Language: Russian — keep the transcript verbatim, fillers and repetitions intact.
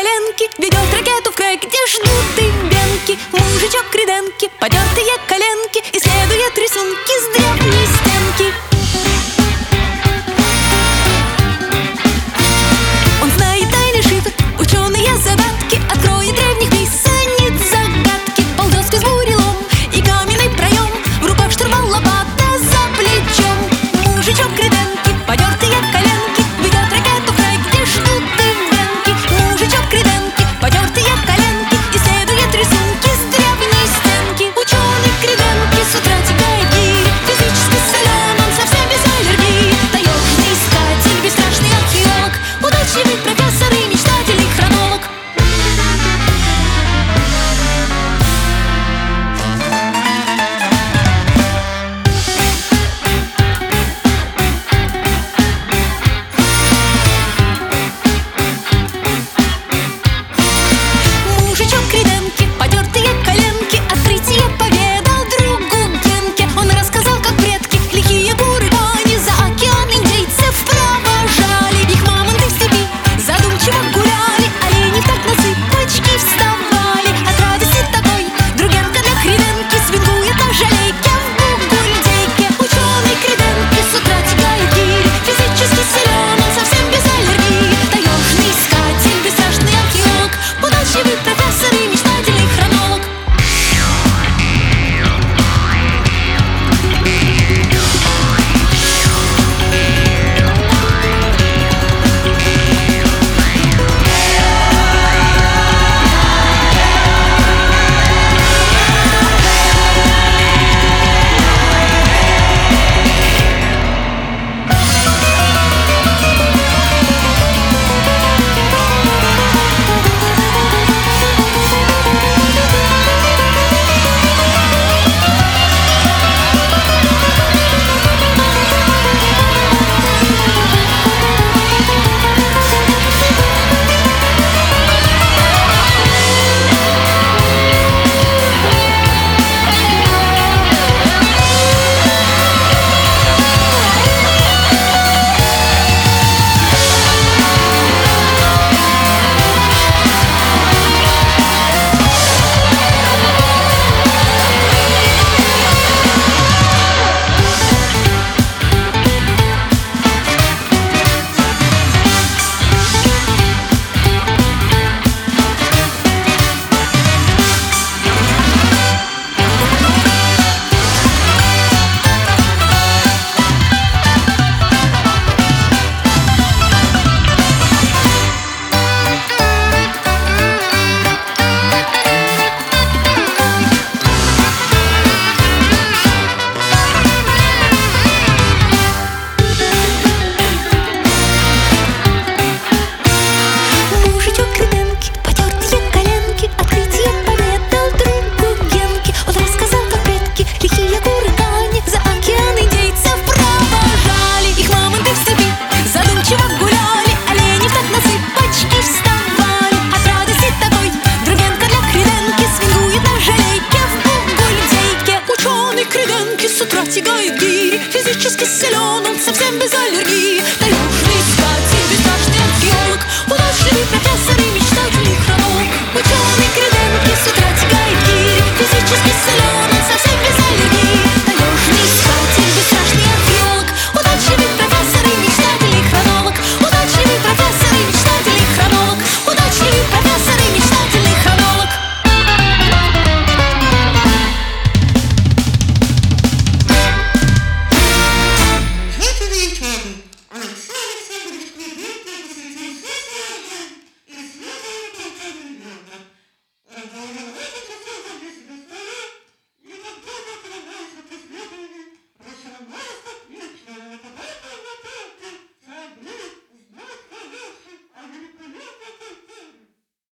коленки, ведет ракету в край, где ждут дыбенки. Мужичок креденки, потертые коленки, исследует рисунки с древней стенки. Он знает тайны шифр, ученые загадки, откроет древних писанниц загадки. Ползет сквозь бурелом и каменный проем, в руках штурвал, лопата за плечом. Мужичок креденки, потертые коленки, ведет ракету в край, где ждут дыбенки. Мужичок креденки, потертые коленки, исследует рисунки с древней стенки. Ученый креденки с утра тягает гирь, физически солен, он совсем без аллергии. Таежный искатель, бесстрашный археолог, удачливый